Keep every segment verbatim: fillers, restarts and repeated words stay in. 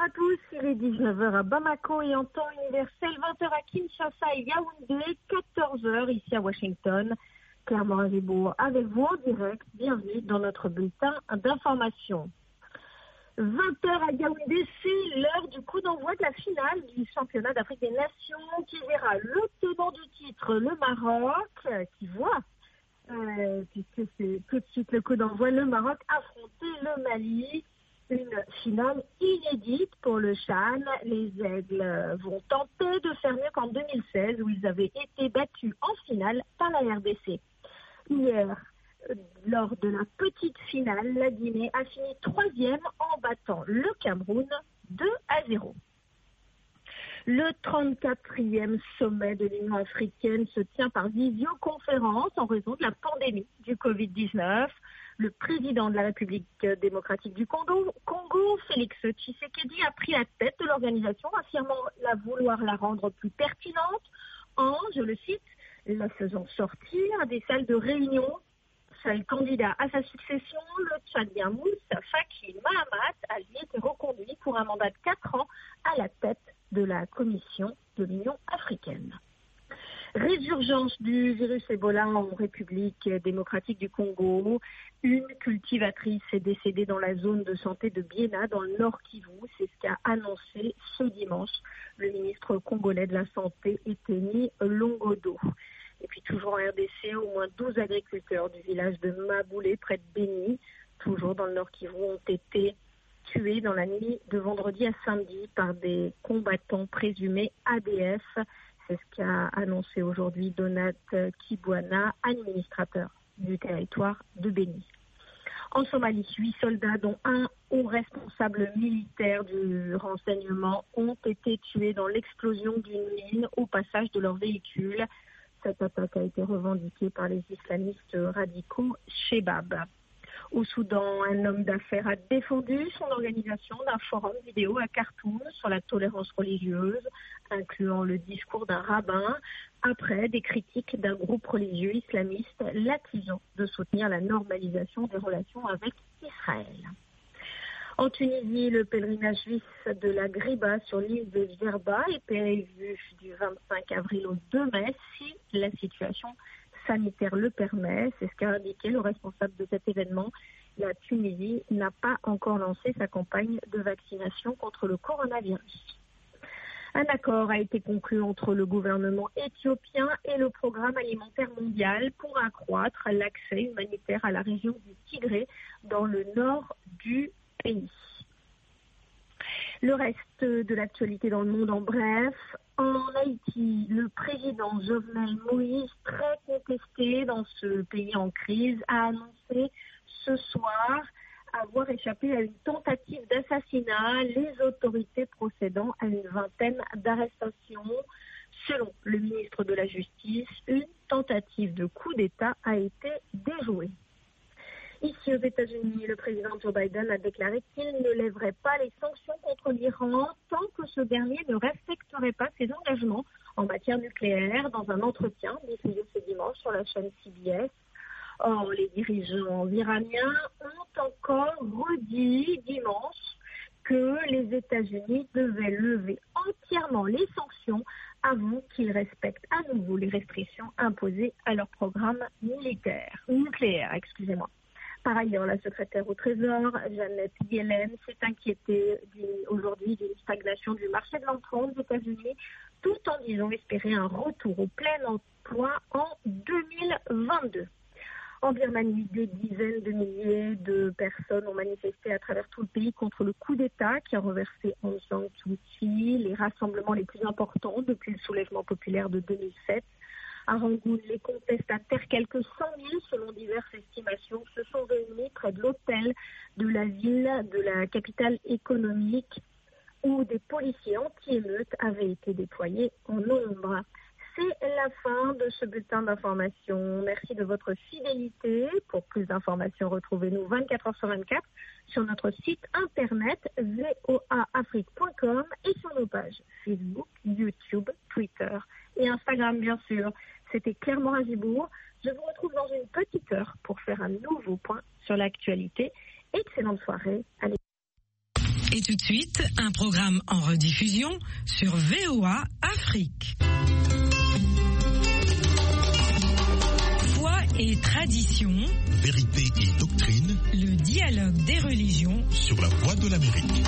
à tous, il est dix-neuf heures à Bamako et en temps universel, vingt heures à Kinshasa et Yaoundé, quatorze heures ici à Washington. Claire Morin-Gibourg avec vous en direct, bienvenue dans notre bulletin d'information. vingt heures à Yaoundé, c'est l'heure du coup d'envoi de la finale du championnat d'Afrique des Nations qui verra le tenant du titre, le Maroc, qui voit, euh, puisque c'est tout de suite le coup d'envoi, le Maroc affronter le Mali. Une finale inédite pour le CHAN. Les Aigles vont tenter de faire mieux qu'en deux mille seize où ils avaient été battus en finale par la R D C. Hier, lors de la petite finale, la Guinée a fini troisième en battant le Cameroun deux à zéro. Le trente-quatrième sommet de l'Union africaine se tient par visioconférence en raison de la pandémie du covid dix-neuf. Le président de la République démocratique du Congo, Congo, Félix Tshisekedi, a pris la tête de l'organisation, affirmant la vouloir la rendre plus pertinente en, je le cite, la faisant sortir des salles de réunion. Seul candidat à sa succession, le Tchadien Moussa Faki Mahamat a lui été reconduit pour un mandat de quatre ans à la tête de la Commission de l'Union africaine. Résurgence du virus Ebola en République démocratique du Congo. Une cultivatrice est décédée dans la zone de santé de Biena, dans le Nord Kivu. C'est ce qu'a annoncé ce dimanche le ministre congolais de la Santé, Eteni Longodo. Et puis toujours en R D C, au moins douze agriculteurs du village de Maboulé, près de Béni, toujours dans le Nord Kivu, ont été tués dans la nuit de vendredi à samedi par des combattants présumés A D F. C'est ce qu'a annoncé aujourd'hui Donat Kibwana, administrateur du territoire de Béni. En Somalie, huit soldats, dont un haut responsable militaire du renseignement, ont été tués dans l'explosion d'une mine au passage de leur véhicule. Cette attaque a été revendiquée par les islamistes radicaux Shebab. Au Soudan, un homme d'affaires a défendu son organisation d'un forum vidéo à Khartoum sur la tolérance religieuse, incluant le discours d'un rabbin, après des critiques d'un groupe religieux islamiste l'accusant de soutenir la normalisation des relations avec Israël. En Tunisie, le pèlerinage juif de la Griba sur l'île de Djerba est prévu du vingt-cinq avril au deux mai si la situation sanitaire le permet. C'est ce qu'a indiqué le responsable de cet événement. La Tunisie n'a pas encore lancé sa campagne de vaccination contre le coronavirus. Un accord a été conclu entre le gouvernement éthiopien et le programme alimentaire mondial pour accroître l'accès humanitaire à la région du Tigré dans le nord du pays. Le reste de l'actualité dans le monde en bref. En Haïti, le président Jovenel Moïse, très contesté dans ce pays en crise, a annoncé ce soir avoir échappé à une tentative d'assassinat, les autorités procédant à une vingtaine d'arrestations. Selon le ministre de la Justice, une tentative de coup d'État a été déjouée. Ici aux États-Unis, le président Joe Biden a déclaré qu'il ne lèverait pas les sanctions contre l'Iran tant que ce dernier ne respecterait pas ses engagements en matière nucléaire dans un entretien diffusé ce dimanche sur la chaîne C B S. Or, les dirigeants iraniens ont encore redit dimanche que les États-Unis devaient lever entièrement les sanctions avant qu'ils respectent à nouveau les restrictions imposées à leur programme militaire, nucléaire. Excusez-moi. Par ailleurs, la secrétaire au Trésor, Janet Yellen, s'est inquiétée aujourd'hui d'une stagnation du marché de l'emploi aux États-Unis, tout en disant espérer un retour au plein emploi en deux mille vingt-deux. En Birmanie, des dizaines de milliers de personnes ont manifesté à travers tout le pays contre le coup d'État qui a renversé Aung San Suu Kyi, les rassemblements les plus importants depuis le soulèvement populaire de deux mille sept. À Rangoon, les contestataires, quelques cent mille selon diverses estimations, se sont réunis près de l'hôtel de la ville, de la capitale économique, où des policiers anti-émeutes avaient été déployés en nombre. C'est la fin de ce bulletin d'information. Merci de votre fidélité. Pour plus d'informations, retrouvez-nous vingt-quatre heures sur vingt-quatre sur notre site internet voa afrique point com et sur nos pages Facebook, YouTube, Twitter et Instagram, bien sûr. C'était Claire Morin-Gibourg. Je vous retrouve dans une petite heure pour faire un nouveau point sur l'actualité. Excellente soirée. Allez. Et tout de suite, un programme en rediffusion sur V O A Afrique. Foi et tradition, vérité et doctrine, le dialogue des religions sur la voie de l'Amérique.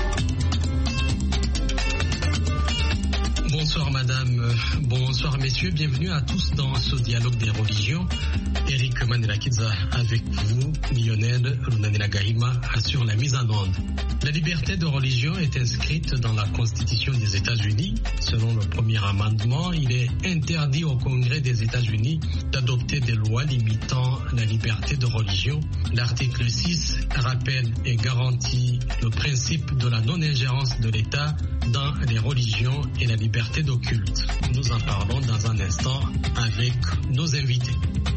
Bonsoir madame, bonsoir messieurs, bienvenue à tous dans ce dialogue des religions. Eric Mandela Kidza avec vous, Lionel Lunanila Gahima assure la mise en onde. La liberté de religion est inscrite dans la Constitution des États-Unis. Selon le premier amendement, il est interdit au Congrès des États-Unis d'adopter des lois limitant la liberté de religion. L'article six rappelle et garantit le principe de la non-ingérence de l'État dans les religions et la liberté de culte. Nous en parlons dans un instant avec nos invités.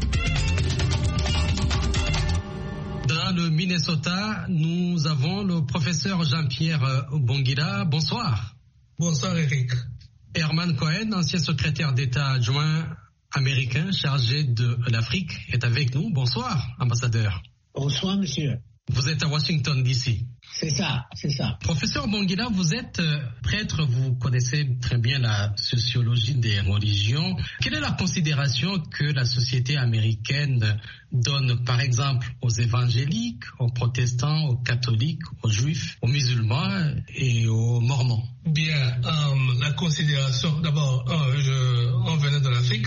Dans le Minnesota, nous avons le professeur Jean-Pierre Bongila. Bonsoir. Bonsoir Eric. Herman Cohen, ancien secrétaire d'État adjoint américain chargé de l'Afrique, est avec nous. Bonsoir, ambassadeur. Bonsoir, monsieur. Vous êtes à Washington, D C. C'est ça, c'est ça. Professeur Bongila, vous êtes prêtre, vous connaissez très bien la sociologie des religions. Quelle est la considération que la société américaine donne, par exemple, aux évangéliques, aux protestants, aux catholiques, aux juifs, aux musulmans et aux mormons? Bien, euh, la considération, d'abord, euh, je, on venait de l'Afrique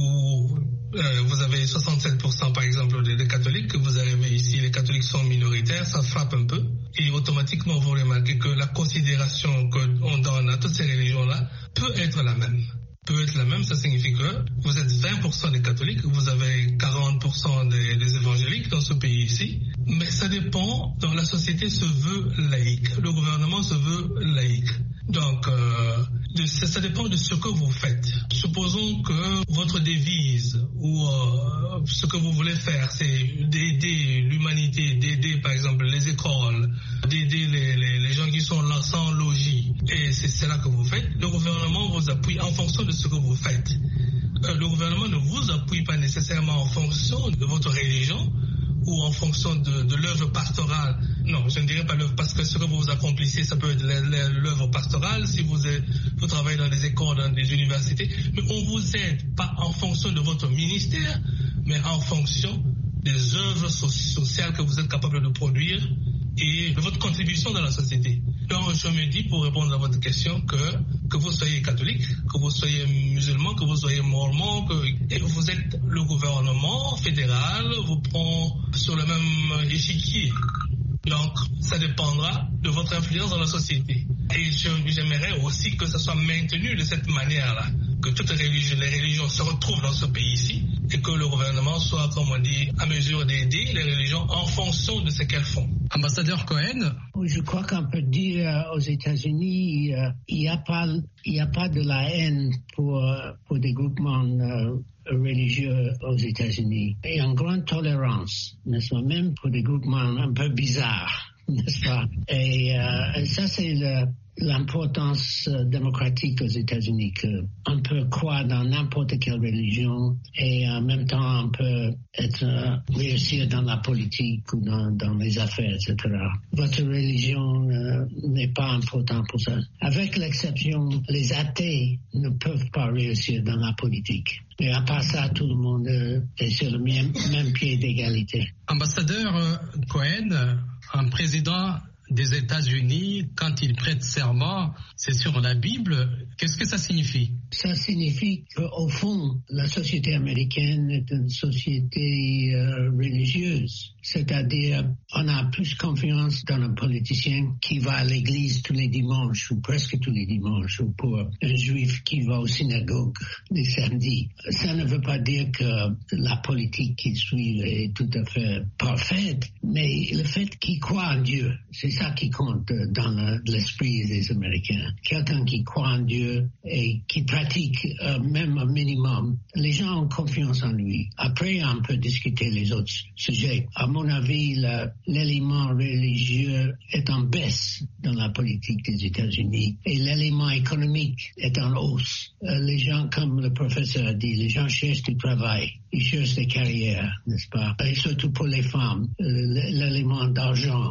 où euh, vous avez soixante-sept pour cent par exemple des, des catholiques, vous arrivez ici, les catholiques sont minoritaires, ça frappe un peu, et automatiquement vous remarquez que la considération qu'on donne à toutes ces religions-là peut être la même. peut être la même, ça signifie que vous êtes vingt pour cent des catholiques, vous avez quarante pour cent des, des évangéliques dans ce pays ici, mais ça dépend, donc la société se veut laïque, le gouvernement se veut laïque. Donc, euh, de, ça, ça dépend de ce que vous faites. Supposons que votre devise ou euh, ce que vous voulez faire, c'est d'aider l'humanité, d'aider par exemple les écoles, d'aider les, les, les gens qui sont là sans logis, et c'est cela que vous faites. Le gouvernement vous appuie en fonction de ce que vous faites. Euh, le gouvernement ne vous appuie pas nécessairement en fonction de votre religion ou en fonction de, de l'œuvre pastorale. Non, je ne dirais pas l'œuvre, parce que ce que vous accomplissez, ça peut être l'œuvre pastorale, si vous, êtes, vous travaillez dans des écoles, dans des universités, mais on ne vous aide pas en fonction de votre ministère, mais en fonction des œuvres so- sociales que vous êtes capable de produire et de votre contribution dans la société. Donc, je me dis, pour répondre à votre question, que, que vous soyez catholique, que vous soyez musulman, que vous soyez mormon, que et vous êtes le gouvernement fédéral, vous prend sur le même échiquier. Donc, ça dépendra de votre influence dans la société. Et je, j'aimerais aussi que ça soit maintenu de cette manière-là, que toutes les religions, les religions se retrouvent dans ce pays-ci et que le gouvernement soit, comme on dit, à mesure d'aider les religions en fonction de ce qu'elles font. Ambassadeur Cohen. Je crois qu'on peut dire euh, aux États-Unis, euh, il n'y a pas, il n'y a pas de la haine pour, euh, pour des groupements euh, religieux aux États-Unis. Il y a une grande tolérance, n'est-ce pas, même pour des groupements un peu bizarres, n'est-ce pas? Et euh, ça, c'est le, l'importance euh, démocratique aux États-Unis, qu'on peut croire dans n'importe quelle religion et en même temps on peut être euh, réussir dans la politique ou dans, dans les affaires, et cetera. Votre religion euh, n'est pas importante pour ça. Avec l'exception, les athées ne peuvent pas réussir dans la politique. Mais à part ça, tout le monde euh, est sur le même, même pied d'égalité. Ambassadeur euh, Cohen, un président des États-Unis, quand il prête serment, c'est sur la Bible. Qu'est-ce que ça signifie? Ça signifie qu'au fond, la société américaine est une société euh, religieuse. C'est-à-dire, on a plus confiance dans un politicien qui va à l'église tous les dimanches, ou presque tous les dimanches, ou pour un juif qui va au synagogue les samedis. Ça ne veut pas dire que la politique qu'il suit est tout à fait parfaite, mais le fait qu'il croit en Dieu, c'est ça qui compte dans le, l'esprit des Américains. Quelqu'un qui croit en Dieu et qui pratique euh, même un minimum, les gens ont confiance en lui. Après, on peut discuter les autres sujets. À mon avis, le, l'élément religieux est en baisse dans la politique des États-Unis et l'élément économique est en hausse. Euh, les gens, comme le professeur a dit, les gens cherchent du travail, ils cherchent des carrières, n'est-ce pas? Et surtout pour les femmes, euh, l'élément d'argent. Est-ce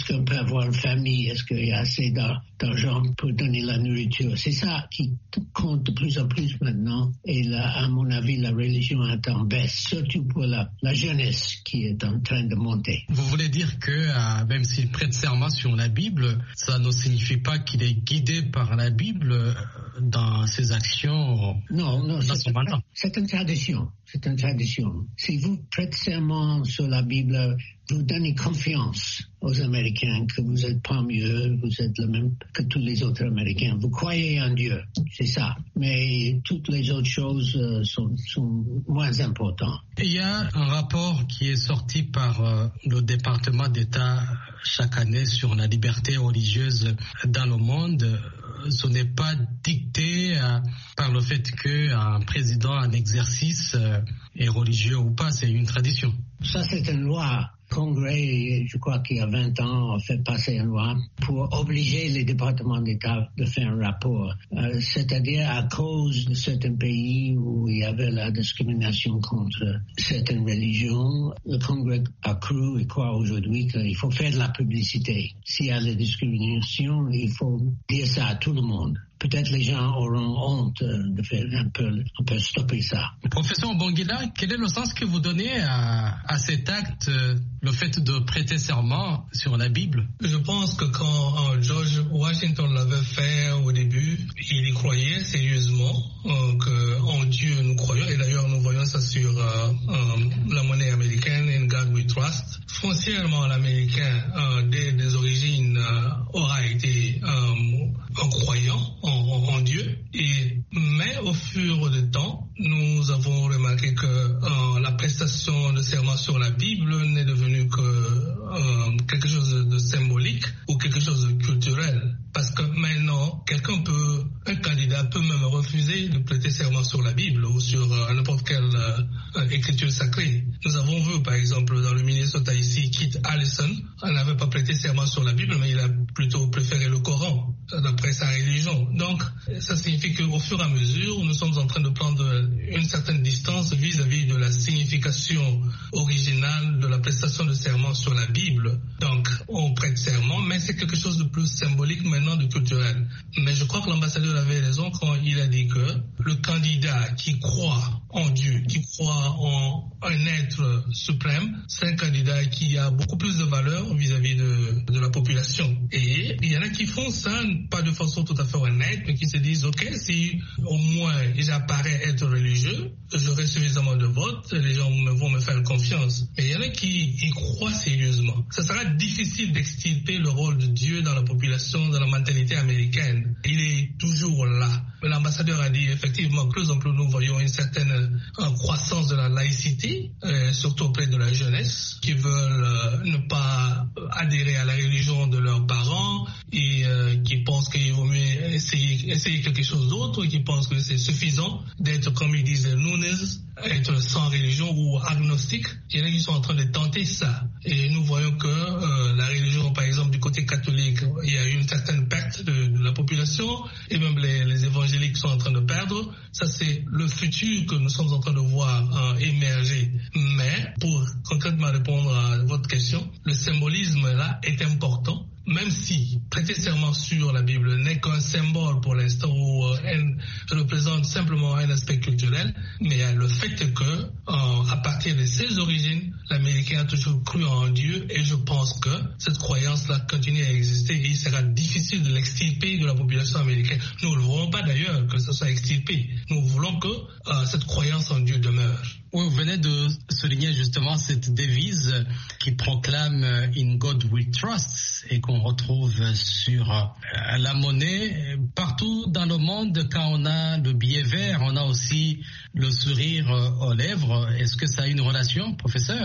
qu'on peut avoir une famille? Est-ce qu'il y a assez d'argent pour donner la nourriture? C'est ça qui compte de plus en plus maintenant. Et là, à mon avis, la religion est en baisse, surtout pour la, la jeunesse qui est en train de monter. Vous voulez dire que euh, même s'il prête serment sur la Bible, ça ne signifie pas qu'il est guidé par la Bible euh, dans ses actions? Non, non, c'est, c'est, c'est une tradition. C'est une tradition. Si vous prêtez serment sur la Bible, vous donnez confiance aux Américains que vous êtes pas mieux, vous êtes le même que tous les autres Américains. Vous croyez en Dieu, c'est ça. Mais toutes les autres choses euh, sont, sont moins importantes. Il y a un rapport qui est sorti par euh, le département d'État chaque année sur la liberté religieuse dans le monde. Ce n'est pas dicté euh, par le fait qu'un président en exercice euh, est religieux ou pas, c'est une tradition. Ça, c'est une loi. Le Congrès, je crois qu'il y a vingt ans, a fait passer une loi pour obliger les départements d'État de faire un rapport. Euh, c'est-à-dire à cause de certains pays où il y avait la discrimination contre certaines religions, le Congrès a cru et croit aujourd'hui qu'il faut faire de la publicité. S'il y a la discrimination, il faut dire ça à tout le monde. Peut-être les gens auront honte de faire un peu, un peu stopper ça. Professeur Bongila, quel est le sens que vous donnez à, à cet acte, le fait de prêter serment sur la Bible? Je pense que quand euh, George Washington l'avait fait au début, il y croyait sérieusement euh, qu'en Dieu nous croyons. Et d'ailleurs, nous voyons ça sur euh, euh, la monnaie américaine, In God We Trust. Foncièrement, l'Américain, euh, dès des origines, euh, aura été euh, un croyant en, en, en Dieu. Et, mais au fur du temps, nous avons remarqué que euh, la prestation de serment sur la Bible n'est devenue que euh, quelque chose de symbolique ou quelque chose de culturel. Parce que maintenant, quelqu'un peut, un candidat peut même refuser de prêter serment sur la Bible ou sur euh, n'importe quelle euh, écriture sacrée. Nous avons vu, par exemple, dans le Minnesota ici, Kit Allison, elle n'avait pas prêté serment sur la Bible, mais il a plutôt préféré le Coran, d'après sa religion. Donc, ça signifie qu'au fur et à mesure, nous sommes en train de prendre une certaine distance vis-à-vis de la signification originale de la prestation de serment sur la Bible. Donc, on prête serment, mais c'est quelque chose de plus symbolique maintenant, de culturel. Mais je crois que l'ambassadeur avait raison quand il a dit que le candidat qui croit en Dieu, qui croit en un être suprême, c'est un candidat qui a beaucoup plus de valeur vis-à-vis de, de la population. Et il y en a qui font ça, pas de façon tout à fait honnête, mais qui se disent, ok, si au moins j'apparais être religieux, j'aurai suffisamment de votes, les gens vont me faire confiance. Mais il y en a qui y croient sérieusement. Ça sera difficile d'extirper le rôle de Dieu dans la population, dans la mentalité américaine. Il est toujours là. L'ambassadeur a dit effectivement, plus en plus nous voyons une certaine euh, croissance de la laïcité, euh, surtout auprès de la jeunesse, qui veulent euh, ne pas adhérer à la religion de leurs parents et euh, qui pensent qu'il vaut mieux essayer, essayer quelque chose d'autre, qui pensent que c'est suffisant d'être, comme ils disent, noones, être sans religion ou agnostique. Il y en a qui sont en train de tenter ça. Et nous voyons que euh, la religion, par exemple, du côté catholique, il y a eu une certaine perte de, de la population, et même les, les évangéliques sont en train de perdre. Ça, c'est le futur que nous sommes en train de voir euh, émerger. Mais, pour concrètement répondre à votre question, le symbolisme là est important. Même si prêter serment sur la Bible n'est qu'un symbole pour l'instant où euh, elle représente simplement un aspect culturel, mais il y a le fait que, euh, à partir de ses origines, l'Américain a toujours cru en Dieu, et je pense que cette croyance-là continue à exister et il sera difficile de l'extirper de la population américaine. Nous ne voulons pas d'ailleurs que ce soit extirpé. Nous voulons que euh, cette croyance en Dieu demeure. Oui, vous venez de souligner justement cette devise qui proclame « In God we trust » et qu'on retrouve sur euh, la monnaie. Partout dans le monde, quand on a le billet vert, on a aussi le sourire euh, aux lèvres. Est-ce que ça a une relation, professeur?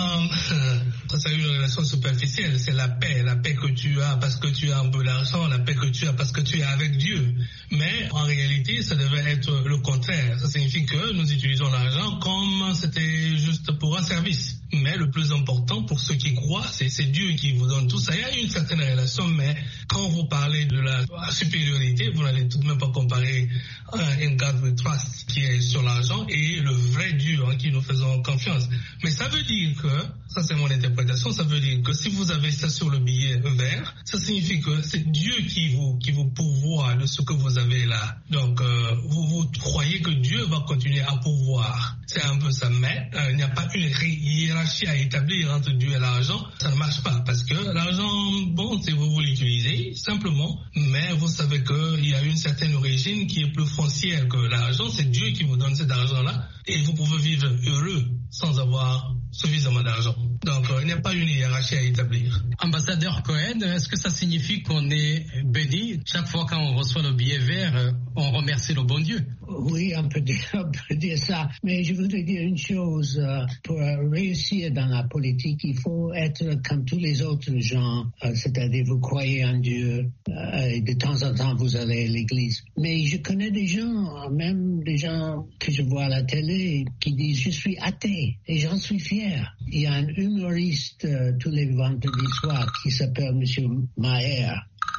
euh, Ça a une relation superficielle. C'est la paix, la paix que tu as parce que tu as un peu d'argent, la paix que tu as parce que tu es avec Dieu. Mais en réalité, ça devait être le contraire. Ça signifie que nous utilisons l'argent comme c'était juste pour un service. Mais le plus important pour ceux qui croient, c'est, c'est Dieu qui vous donne tout ça. Il y a une certaine relation, mais quand vous parlez de la, la supériorité, vous n'allez tout de même pas comparer un God we trust qui est sur l'argent et le vrai Dieu en qui nous faisons confiance. Mais ça veut dire que, ça c'est mon interprétation, ça veut dire que si vous avez ça sur le billet vert, ça signifie que c'est Dieu qui vous, qui vous pourvoit de ce que vous avez là. Donc, euh, vous, vous croyez que Dieu va continuer à pourvoir. C'est un peu ça, mais euh, il n'y a pas une hiérarchie à établir entre Dieu et l'argent. Ça ne marche pas parce que l'argent, bon, c'est vous, vous l'utilisez simplement, mais vous savez qu'il y a une certaine origine qui est plus foncière que l'argent. C'est Dieu qui vous donne cet argent-là et vous pouvez vivre heureux sans avoir suffisamment d'argent. Donc, euh, il n'y a pas une hiérarchie à établir. Ambassadeur Cohen, est-ce que ça signifie qu'on est béni chaque fois qu'on reçoit le billet vert, on remercie le bon Dieu? Oui, on peut dire, on peut dire ça. Mais je voudrais dire une chose. Euh, pour réussir dans la politique, il faut être comme tous les autres gens. Euh, c'est-à-dire, vous croyez en Dieu euh, et de temps en temps, vous allez à l'église. Mais je connais des gens, même des gens que je vois à la télé, qui disent « je suis athée » et j'en suis fier. Il y a un humoriste euh, tous les vendredis soirs qui s'appelle Monsieur Maher.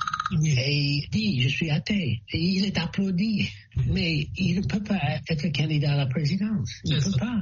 Et il dit, je suis athée. Et il est applaudi. Mais il ne peut pas être candidat à la présidence. Il ne peut pas.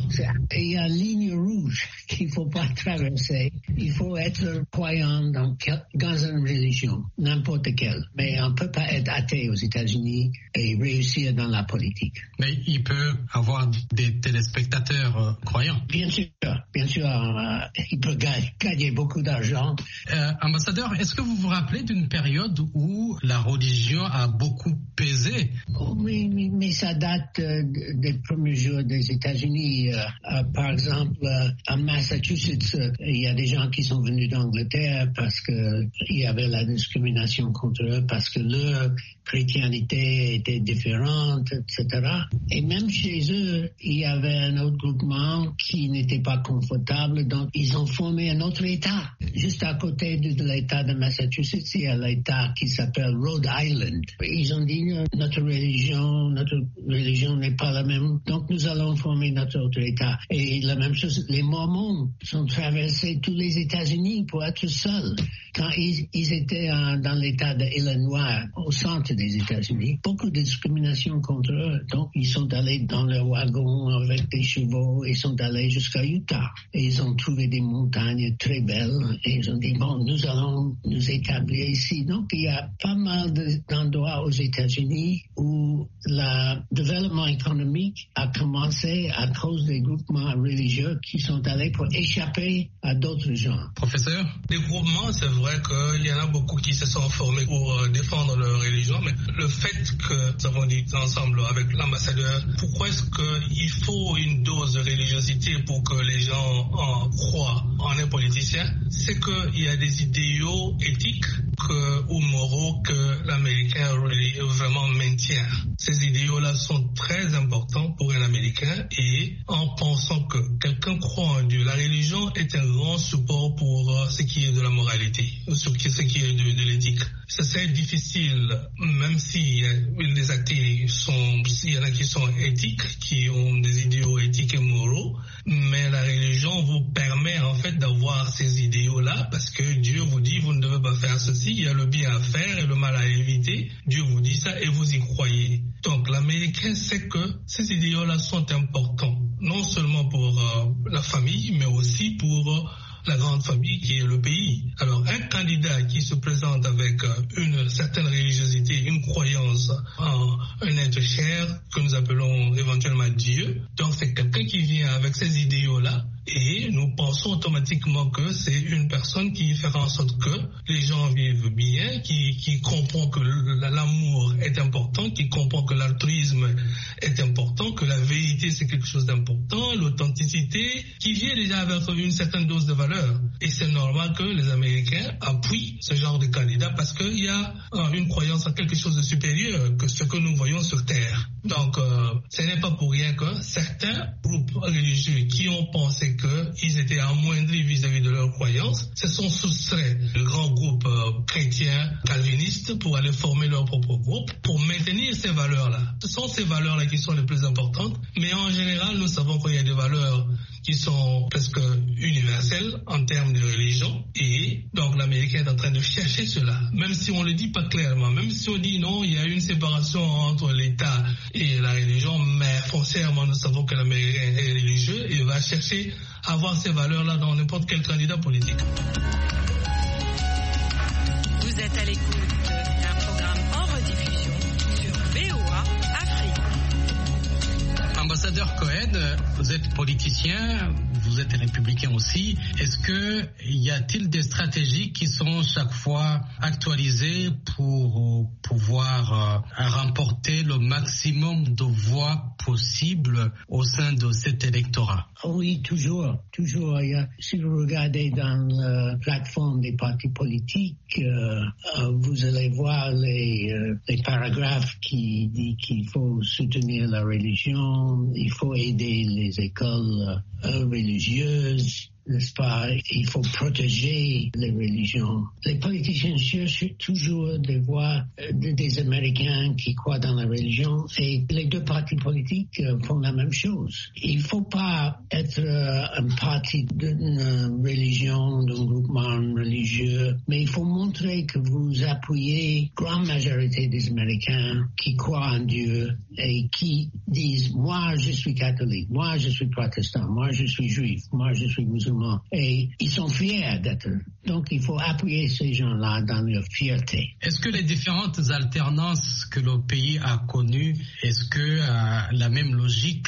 Et il y a une ligne rouge qu'il ne faut pas traverser. Il faut être croyant dans, dans une religion, n'importe quelle. Mais on ne peut pas être athée aux États-Unis et réussir dans la politique. Mais il peut avoir des téléspectateurs euh, croyants. Bien sûr. Bien sûr, euh, il peut gagner, gagner beaucoup d'argent. Euh, ambassadeur, est-ce que vous vous rappelez d'une période où la religion a beaucoup pesé? Oui, mais ça date euh, des premiers jours des États-Unis. Euh, euh, par exemple, euh, à Massachusetts, euh, il y a des gens qui sont venus d'Angleterre parce que il y avait la discrimination contre eux, parce que leur chrétienté était différente, et cetera. Et même chez eux, il y avait un autre groupement qui n'était pas confortable, donc ils ont formé un autre État. Juste à côté de, de l'État de Massachusetts, il y a l'État qui s'appelle Rhode Island. Ils ont dit, notre religion, notre religion n'est pas la même, donc nous allons former notre autre État. Et la même chose, les Mormons sont traversés tous les États-Unis pour être seuls. Quand ils, ils étaient en, dans l'État de Illinois, au centre des États-Unis, beaucoup de discrimination contre eux. Donc, ils sont allés dans leur wagon avec des chevaux, ils sont allés jusqu'à Utah. Et ils ont trouvé des montagnes très belles. Et ils ont dit, bon, nous allons nous établir ici. Donc, il y a pas mal de, d'endroits aux États-Unis où le développement économique a commencé à cause des groupements religieux qui sont allés pour échapper à d'autres gens. Professeur? Les groupements, c'est vrai qu'il y en a beaucoup qui se sont formés pour euh, défendre leur religion, mais le fait que nous avons dit ensemble avec l'ambassadeur, pourquoi est-ce qu'il faut une dose de religiosité pour que les gens en croient en un politicien? C'est qu'il y a des idéaux éthiques que, ou moraux que l'Américain vraiment maintient. Ces idéaux-là sont très importants pour un Américain et en pensant que quelqu'un croit en Dieu, la religion est un grand support pour euh, ce qui est de la moralité, sur ce qui est de, de l'éthique. Ça c'est difficile, même si les athées sont, il y en a qui sont éthiques, qui ont des idéaux éthiques et moraux, mais la religion vous permet en fait d'avoir ces idéaux-là parce que Dieu vous dit vous ne devez pas faire ceci, il y a le bien à faire et le mal à éviter. Dieu vous dit ça et vous y croyez. Donc l'Américain sait que ces idéaux-là sont importants, non seulement pour euh, la famille, mais aussi pour euh, la grande famille qui est le pays. Alors un candidat qui se présente avec une certaine religiosité, une croyance en un être cher que nous appelons éventuellement Dieu, donc c'est quelqu'un qui vient avec ces idéaux-là et nous pensons automatiquement que c'est une personne qui fait en sorte que les gens vivent bien, qui, qui comprend que l'amour est important, qui comprend que l'altruisme est important, que la vérité c'est quelque chose d'important, l'authenticité, qui vient déjà avec une certaine dose de valeur. Et c'est normal que les Américains appuient ce genre de candidat parce qu'il y a euh, une croyance en quelque chose de supérieur que ce que nous voyons sur Terre. Donc, euh, ce n'est pas pour rien que certains groupes religieux qui ont pensé qu'ils étaient amoindris vis-à-vis de leurs croyances se sont soustraits de grands groupes euh, chrétiens calvinistes pour aller former leur propre groupe pour maintenir ces valeurs-là. Ce sont ces valeurs-là qui sont les plus importantes, mais en général, nous savons qu'il y a des valeurs qui sont presque universelles en termes de religion. Et donc l'Américain est en train de chercher cela, même si on ne le dit pas clairement, même si on dit non, il y a une séparation entre l'État et la religion, mais foncièrement nous savons que l'Américain est religieux et va chercher à avoir ces valeurs-là dans n'importe quel candidat politique. Vous êtes à l'écoute d'un programme en rediffusion sur V O A Afrique. Ambassadeur Cohen, vous êtes politicien, vous êtes républicain aussi. Est-ce que y a-t-il des stratégies qui sont chaque fois actualisées pour pouvoir euh, remporter le maximum de voix possible au sein de cet électorat? Oui, toujours, toujours. Si vous regardez dans la plateforme des partis politiques, euh, vous allez voir les, euh, les paragraphes qui disent qu'il faut soutenir la religion, il faut aider les écoles euh, religieuses, n'est-ce pas? Il faut protéger les religions. Les politiciens cherchent toujours des voix de, des Américains qui croient dans la religion et les deux partis politiques font la même chose. Il ne faut pas être un parti d'une religion, d'un groupement religieux, mais il faut montrer que vous appuyez la grande majorité des Américains qui croient en Dieu et qui disent « moi je suis catholique, moi je suis protestant, moi je suis juif, moi je suis musulman ». Et ils sont fiers d'être. Donc, il faut appuyer ces gens-là dans leur fierté. Est-ce que les différentes alternances que le pays a connues, est-ce que euh, la même logique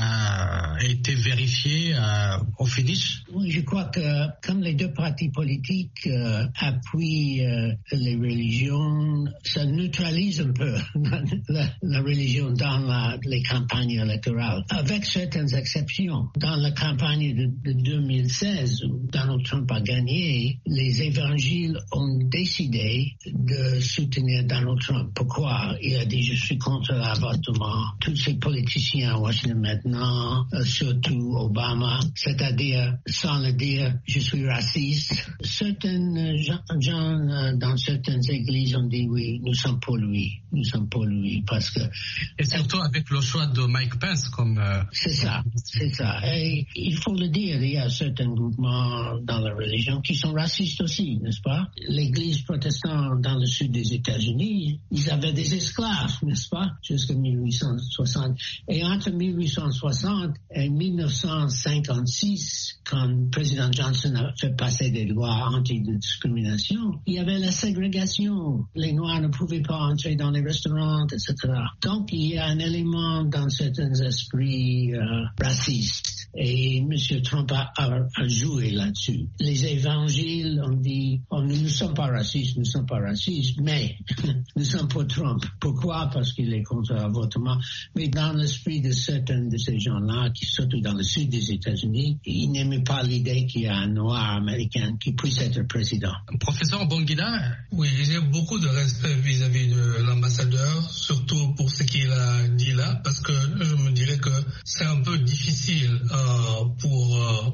a été vérifiée euh, au finish? Oui, je crois que comme les deux partis politiques euh, appuient euh, les religions, ça neutralise un peu la, la religion dans la, les campagnes électorales, avec certaines exceptions. Dans la campagne de, de deux mille seize, où Donald Trump a gagné, les évangiles ont décidé de soutenir Donald Trump. Pourquoi? Il a dit « je suis contre l'avortement ». Tous ces politiciens à Washington maintenant, euh, surtout Obama, c'est-à-dire, sans le dire, je suis raciste. Certains gens, gens euh, dans certaines églises ont dit « oui, nous sommes pour lui, nous sommes pour lui », parce que... Et surtout avec le choix de Mike Pence comme... Euh... C'est ça, c'est ça. Et il faut le dire, il y a certains groupements dans la religion qui sont racistes aussi, n'est-ce pas? L'Église protestante dans le sud des États-Unis, ils avaient des esclaves, n'est-ce pas? Jusqu'en mille huit cent soixante. Et entre mille huit cent soixante et mille neuf cent cinquante-six, quand le président Johnson a fait passer des lois anti-discrimination, il y avait la ségrégation. Les Noirs ne pouvaient pas entrer dans les restaurants, et cetera. Donc, il y a un élément dans certains esprits euh, racistes. Et M. Trump a, a, a joué là-dessus. Les évangiles ont dit, oh, nous ne sommes pas racistes, nous ne sommes pas racistes, mais nous sommes pour Trump. Pourquoi? Parce qu'il est contre l'avortement. Mais dans l'esprit de certains de ces gens-là, qui surtout dans le sud des États-Unis, ils n'aimaient pas l'idée qu'il y a un noir américain qui puisse être président. Professeur Bongida? Oui, j'ai beaucoup de respect vis-à-vis de l'ambassadeur, surtout pour ce qu'il a dit là, parce que je me dirais que c'est un peu difficile euh, pour euh,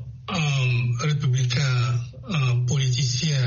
un républicain, un politicien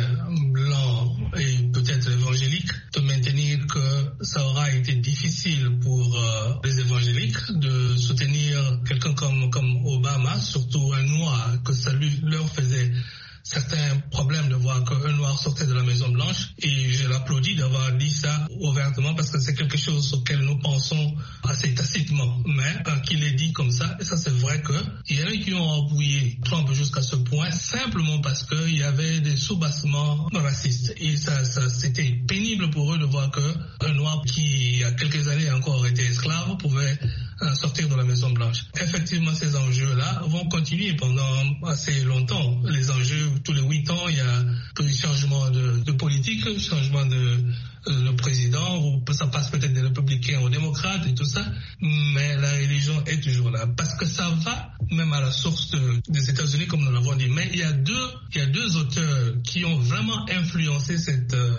blanc et peut-être évangélique, de maintenir que ça aura été difficile pour euh, les évangéliques de soutenir quelqu'un comme, comme Obama, surtout un noir, que ça lui, leur faisait certains problèmes de voir qu'un noir sortait de la Maison Blanche, et je l'applaudis d'avoir dit ça ouvertement parce que c'est quelque chose auquel nous pensons assez tacitement, mais euh, qu'il est dit comme ça, et ça c'est vrai qu'il y en a qui ont appuyé Trump jusqu'à ce point simplement parce qu'il y avait des soubassements racistes, et ça, ça c'était pénible pour eux de voir qu'un noir qui il y a quelques années encore était esclave pouvait euh, sortir de la Maison Blanche. Effectivement, ces enjeux-là vont continuer pendant assez longtemps. Les enjeux, tous les huit ans, il y a un changement de, de politique, changement de euh, le président, ou ça passe peut-être des républicains aux démocrates et tout ça, mais la religion est toujours là, parce que ça va même à la source de, des États-Unis, comme nous l'avons dit. Mais il y a deux, il y a deux auteurs qui ont vraiment influencé cette euh,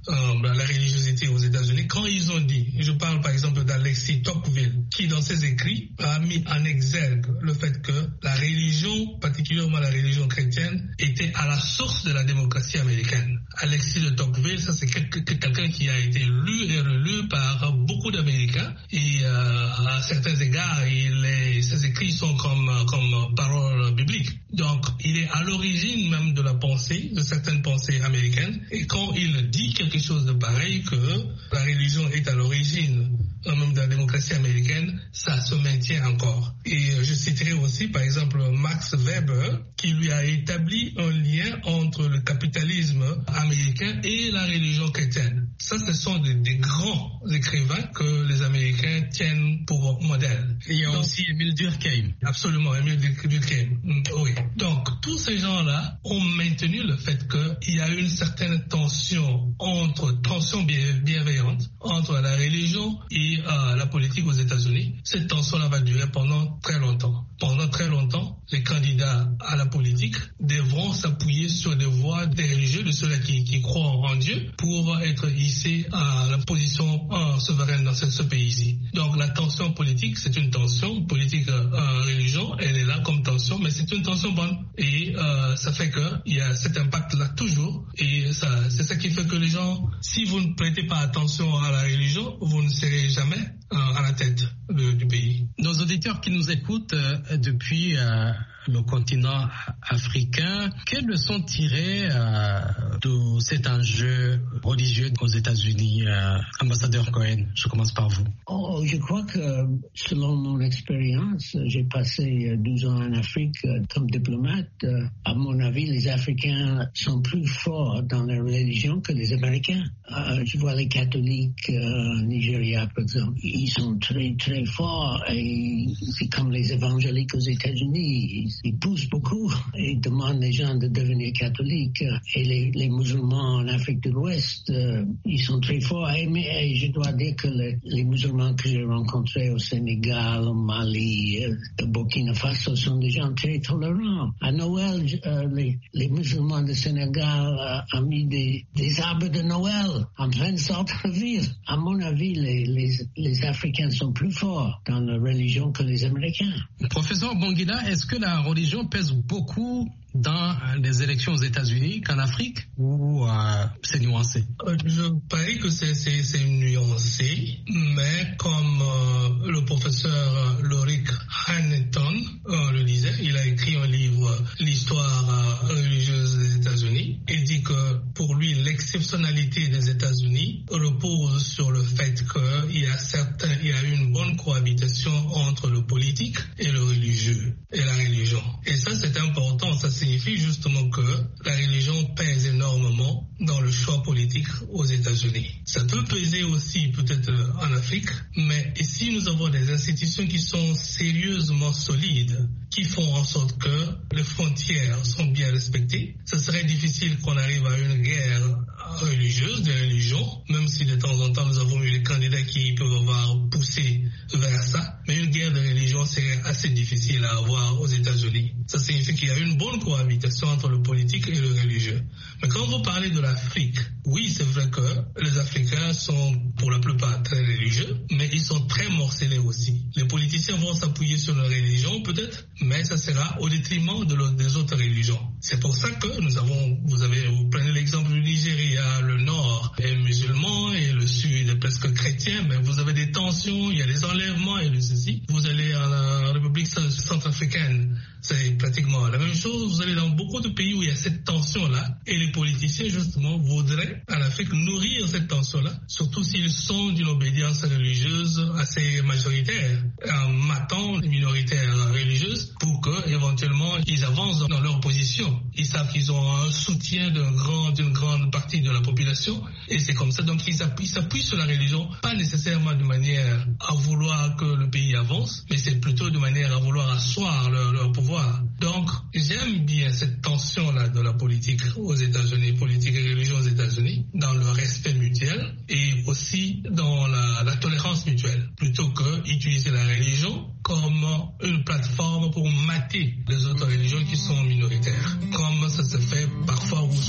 euh, la religiosité aux États-Unis, quand ils ont dit, je parle par exemple d'Alexis Tocqueville, qui dans ses écrits a mis en exergue le fait que la religion, particulièrement la religion chrétienne, était à la source de la démocratie américaine. Alexis de Tocqueville, ça c'est quelqu'un qui a été lu et relu par beaucoup d'Américains et euh, à certains égards, il est, ses écrits sont comme, comme paroles bibliques. Donc, il est à l'origine même de la pensée, de certaines pensées américaines. Et quand il dit quelque chose de pareil, que la religion est à l'origine même de la démocratie américaine, ça se maintient encore. Et je citerai aussi, par exemple, Max Weber, qui lui a établi un lien entre le capitalisme américain et la religion chrétienne. Ça, ce sont des, des grands écrivains que les Américains tiennent pour modèle. Il y a Donc, aussi Émile Durkheim. Absolument, Émile Durkheim. Oui. Donc, tous ces gens-là ont maintenu le fait qu'il y a une certaine tension entre, tension bienveillante entre la religion et euh, la politique aux États-Unis. Cette tension-là va durer pendant très longtemps. Pendant très longtemps, les candidats à la politique devront s'appuyer sur des voix des religieux, de ceux-là qui, qui croient en Dieu, pour être hissés à la position euh, souveraine dans ce, ce pays-ci. Donc la tension politique, c'est une tension politique euh, religion, elle est là comme tension, mais c'est une tension bonne. Et euh, ça fait qu'il y a cet impact-là toujours. Et ça, c'est ça qui fait que les gens, si vous ne prêtez pas attention à la religion, vous ne serez jamais euh, à la tête de, du pays. Nos auditeurs qui nous écoutent euh, depuis euh, le continent africain, quelles leçons tirer euh, de cet enjeu religieux aux États-Unis, euh, ambassadeur Cohen? Je commence par vous. Oh, je crois que selon mon expérience, j'ai passé douze ans en Afrique euh, comme diplomate. Euh, à mon avis, les Africains sont plus forts dans la religion que les Américains. Euh, je vois les catholiques euh, au Nigeria, par exemple, ils sont très très forts et c'est comme les évangéliques aux États-Unis. Ils poussent beaucoup et demandent les gens de devenir catholiques. Et les, les musulmans en Afrique de l'Ouest, euh, ils sont très forts. Et, mais, et je dois dire que les, les musulmans que j'ai rencontrés au Sénégal, au Mali, euh, au Burkina Faso sont des gens très tolérants. À Noël, euh, les, les musulmans du Sénégal euh, ont mis des, des arbres de Noël en plein centre-ville. À mon avis, les, les, les Africains sont plus forts dans la religion que les Américains. Professeur Bongila, est-ce que la religion pèse beaucoup dans les élections aux États-Unis qu'en Afrique, ou euh, c'est nuancé? Je parie que c'est, c'est, c'est nuancé, mais comme euh, le professeur Lorik Hanneton euh, le disait, il a écrit un livre, l'histoire euh, religieuse des États-Unis, et dit que pour lui, l'exceptionnalité des États-Unis repose sur le fait qu'il y a certains, il y a une bonne cohabitation entre le politique et le religieux, et la religion. Et ça, c'est important, ça signifie justement que la religion pèse énormément dans le choix politique aux États-Unis. Ça peut peser aussi peut-être en Afrique, mais ici nous avons des institutions qui sont sérieusement solides, qui font en sorte que les frontières sont bien respectées. Ce serait difficile qu'on arrive à une guerre religieuse, des religions, même si de temps en temps nous avons eu des candidats qui peuvent avoir poussé vers ça, mais une guerre de religion serait assez difficile à avoir aux États-Unis. Ça signifie qu'il y a une bonne cohabitation entre le politique et le religieux. Mais quand vous parlez de l'Afrique, oui, c'est vrai que les Africains sont pour la plupart très religieux, mais ils sont très morcelés aussi. Les politiciens vont s'appuyer sur leur religion peut-être, mais ça sera au détriment de le, des autres religions. C'est pour ça que nous avons, vous avez, vous prenez l'exemple du Nigeria, le nord est musulman et le sud est presque chrétien, mais vous avez des tensions, il y a des enlèvements et de ceci. Vous allez en, en République centrafricaine, c'est pratiquement la même chose. Vous allez dans beaucoup de pays où il y a cette tension-là et les politiciens, justement, voudraient en Afrique nourrir cette tension-là, surtout s'ils sont d'une obédience religieuse assez majoritaire, en matant les minoritaires religieuses pour que, éventuellement, ils avancent dans leur position. Ils savent qu'ils ont un soutien d'un grand, d'une grande partie de la population et c'est comme ça. Donc, ils s'appuient, ils s'appuient sur la religion, pas nécessairement de manière à vouloir que le pays avance, mais c'est plutôt de manière à vouloir asseoir leur, leur pouvoir. Donc, j'aime bien cette tension-là de la politique aux États-Unis, politique et religion aux États-Unis, dans le respect mutuel et aussi dans la, la tolérance mutuelle, plutôt que utiliser la religion comme une plateforme pour mater les autres religions qui sont minoritaires, comme ça se fait parfois ou souvent en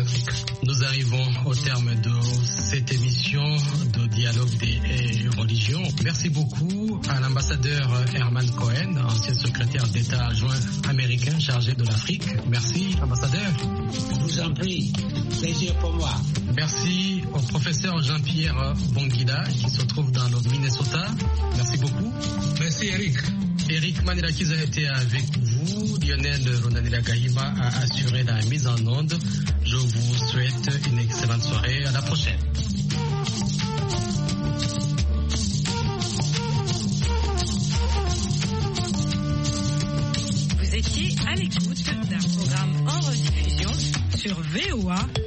Afrique. Nous arrivons au terme de cette émission de Dialogue des religions. Merci beaucoup à l'ambassadeur Herman Cohen, ancien secrétaire d'État adjoint américain chargé de l'Afrique. Merci, ambassadeur. Je vous en prie, plaisir pour moi. Merci au professeur Jean-Pierre Bonguida qui se trouve dans le Minnesota. Merci beaucoup. Merci Eric. Eric Manilakiza a été avec vous. Lionel Runanila Gahima a assuré la mise en onde. Je vous souhaite une excellente soirée. À la prochaine. Vous étiez à l'écoute d'un programme en rediffusion sur V O A